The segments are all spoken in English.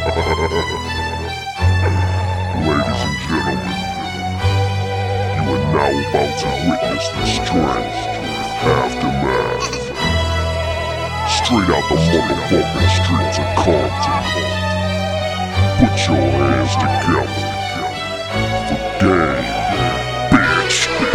Ladies and gentlemen, you are now about to witness the strength aftermath. Straight out the motherfucking streets of Compton. Put your hands together for game, bitch.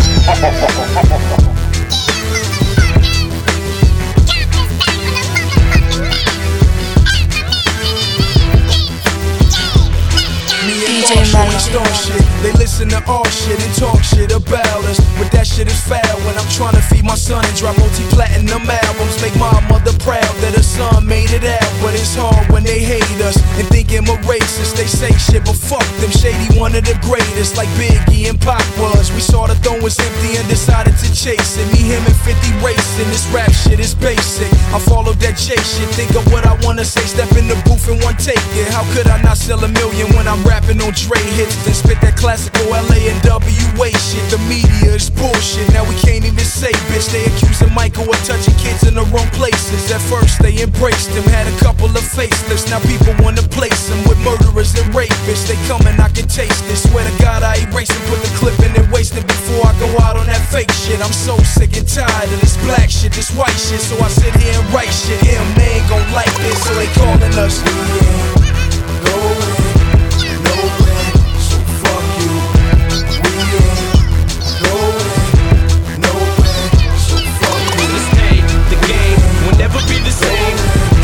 DJ Start shit. They listen to our shit and talk shit about us, but that shit is foul. When I'm trying to feed my son and drop multi-platinum albums, make my mother proud that her son made it out. But it's hard when they hate us and think I'm a racist. They say shit, but fuck them. Shady, one of the greatest, like Biggie and Pac was. We saw the throne was empty and decided to chase it. Me, him, and 50 racing. This rap shit is basic. I followed that J shit. Think of what I wanna say. Step in the booth and one take it. How could I not sell a million when I'm rapping on Dre hits? Then spit that classical LA and WA shit. The media is bullshit. Now we can't even say bitch. They accusing Michael of touching kids in the wrong places. At first they embraced him, had a couple of facelifts. Now people wanna place him with murderers and rapists. They come and I can taste it. Swear to God I erase and put the clip in and waste it before I go out on that fake shit. I'm so sick and tired of this black shit, this white shit. So I sit here and write shit. They ain't gon' like this, so they calling us. We ain't going nowhere, so fuck you. We ain't going nowhere, so fuck you. This day, the game will never be the same.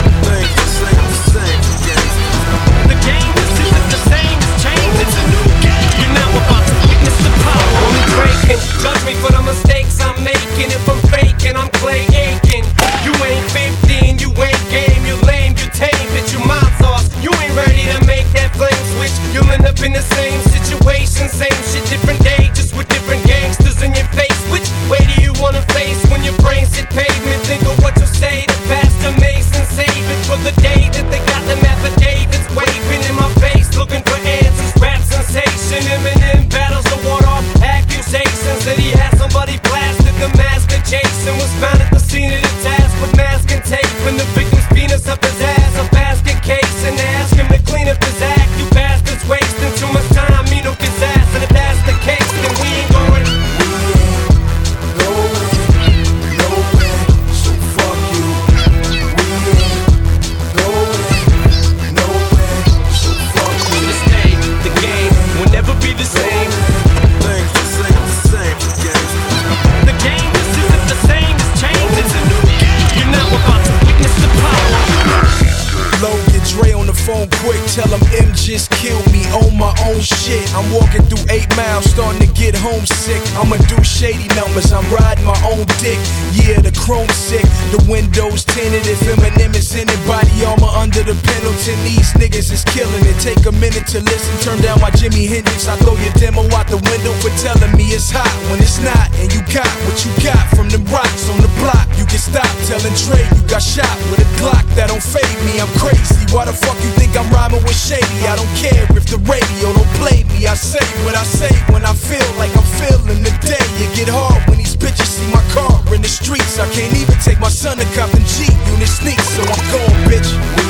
The game isn't the same, it's changed, it's a new game. You're now about to witness the power. Only breaking, judge me for the mistakes I'm making. If I'm faking, I'm Clay Aiken. You ain't 15, you ain't game, you lame, you tame, bitch, you mouth sauce. You ain't ready to make that flame switch. You'll end up in the same situation, same shit, different day, just with different gangsters in your face. Which way do you wanna face when your brains hit pavement? Think of what you'll say to Pastor Mason, save it for the day that they got them affidavits waving in my face, looking for answers. Rap sensation, Eminem battles to ward off accusations that he had somebody blasted. The mask of Jason was found at the scene of the task with mask and tape, and the victim's penis up his ass, a basket case, and they ask him to clean up his act. You bastards wasting too much time, me no kiss ass, and if that's the case, then we ain't going. Nowhere, so fuck you. We ain't going nowhere, so fuck you. This day, the game will never be the same. The game isn't the same, it's changed, it's a new game. You're now about to witness the power. Low, get Dre on the phone quick, tell him M just killed me on my own shit. I'm walking through 8 miles, starting to get homesick. I'ma do shady numbers, I'm riding my own dick. Yeah, the chrome sick, the windows tinted. If Eminem is in it, body armor under the Pendleton. These niggas is killing it. Take a minute to listen, turn down my Jimi Hendrix. I throw your demo out the window for telling me it's hot when it's not. And you got what you got from them rocks on the block. You can stop telling Dre you got shot with a Glock. That don't fade me, I'm crazy. Why the fuck you think I'm rhyming with Shady? I don't care if the radio don't play me. I say what I say when I feel like I'm feeling the day. It get hard when these bitches see my car in the streets. I can't even take my son to Compton G unit sneaks, so I'm going, bitch.